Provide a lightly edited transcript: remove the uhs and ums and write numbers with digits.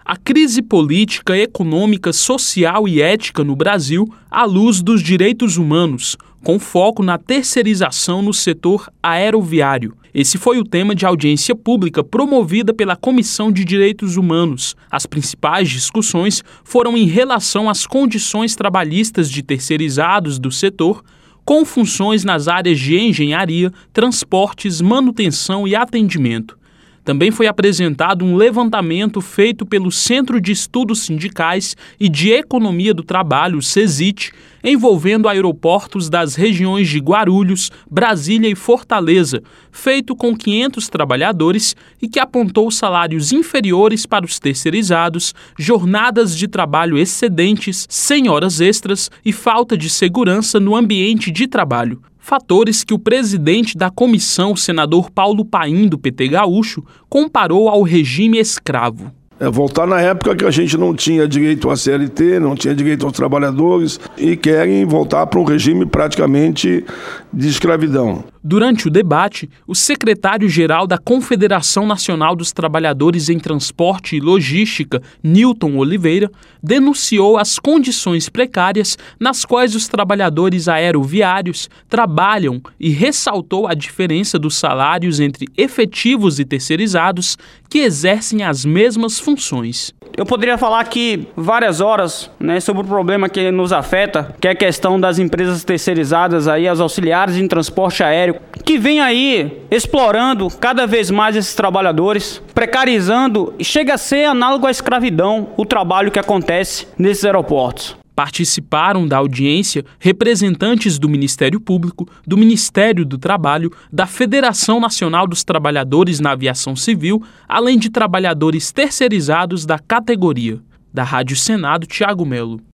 A crise política, econômica, social e ética no Brasil à luz dos direitos humanos, com foco na terceirização no setor aeroviário. Esse foi o tema de audiência pública promovida pela Comissão de Direitos Humanos. As principais discussões foram em relação às condições trabalhistas de terceirizados do setor, com funções nas áreas de engenharia, transportes, manutenção e atendimento. Também foi apresentado um levantamento feito pelo Centro de Estudos Sindicais e de Economia do Trabalho, CESIT, envolvendo aeroportos das regiões de Guarulhos, Brasília e Fortaleza, feito com 500 trabalhadores e que apontou salários inferiores para os terceirizados, jornadas de trabalho excedentes, sem horas extras e falta de segurança no ambiente de trabalho. Fatores que o presidente da comissão, o senador Paulo Paim, do PT Gaúcho, comparou ao regime escravo. Voltar na época que a gente não tinha direito à CLT, não tinha direito aos trabalhadores e querem voltar para um regime praticamente de escravidão. Durante o debate, o secretário-geral da Confederação Nacional dos Trabalhadores em Transporte e Logística, Nilton Oliveira, denunciou as condições precárias nas quais os trabalhadores aeroviários trabalham e ressaltou a diferença dos salários entre efetivos e terceirizados que exercem as mesmas funções. Eu poderia falar aqui várias horas, sobre o problema que nos afeta, que é a questão das empresas terceirizadas, aí, as auxiliares em transporte aéreo, que vem aí explorando cada vez mais esses trabalhadores, precarizando e chega a ser análogo à escravidão o trabalho que acontece nesses aeroportos. Participaram da audiência representantes do Ministério Público, do Ministério do Trabalho, da Federação Nacional dos Trabalhadores na Aviação Civil, além de trabalhadores terceirizados da categoria. Da Rádio Senado, Thiago Melo.